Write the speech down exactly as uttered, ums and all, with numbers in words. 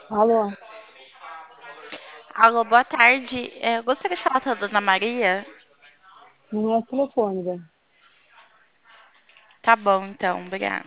Alô, Alô, boa tarde. É, eu gostaria de falar com a Dona Maria. não é telefone, velho. Tá bom, então, obrigada.